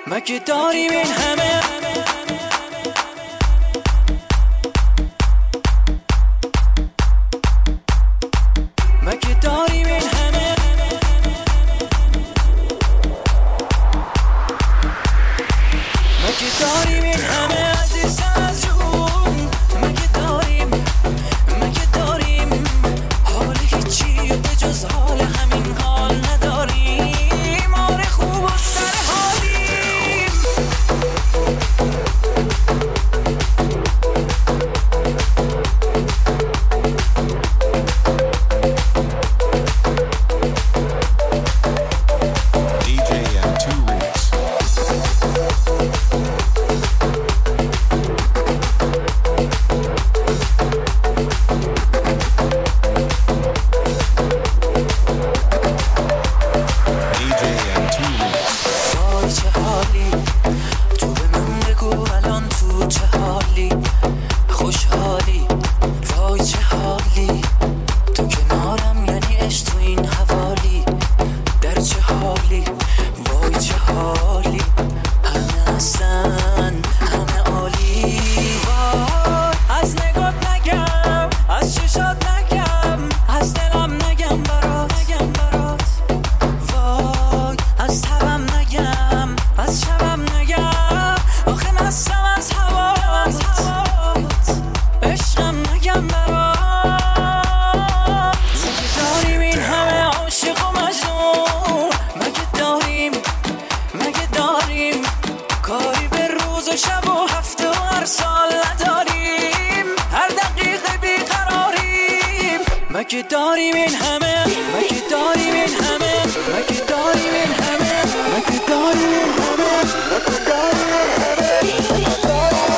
مگه داریم این همه مگه داریم این همه مگه داریم این همه عزیز از جون مگه داریم حال هیچی به جز حال همین حال نداریم آره خوب و سر حالیم خوشحالی وای چه حالی تو کنارم یعنی عشق تو این حوالی در چه حالی وای چه حالی همه هستن همه عالی وای از نگات نگم از چشات نگم از دلم نگم برات وای از تبم نگم از شبم نگم آخه مستم از هوات عشقم نگم برات مگه داریم این همه عاشق و مجنون مگه داریم کاری به روز و شب و هفته و هر سال نداریم هر دقیقه بیقراریم مگه داریم این همه مگه داریم این همه مگه داریم این همه مگه داریم این همه مگه داریم این همه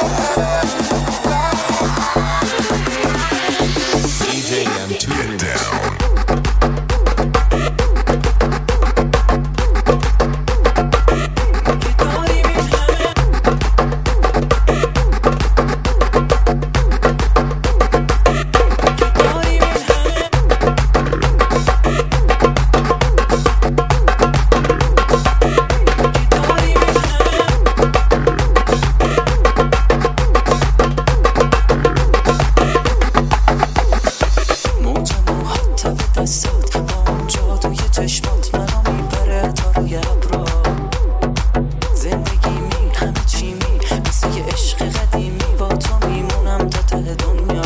چشمات منو میبره تا روی ابرا زندگی می همه چی می مثل یه عشق قدیمی با تو میمونم تا ته دنیا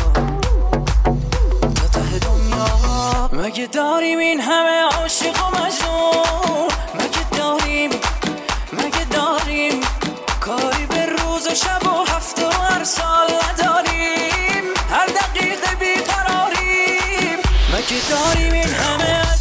مگه داریم این همه عاشق و مجنون مگه داریم کاری به روز و شب و هفته و هر سال نداریم هر دقیقه بیقراریم مگه داریم این همه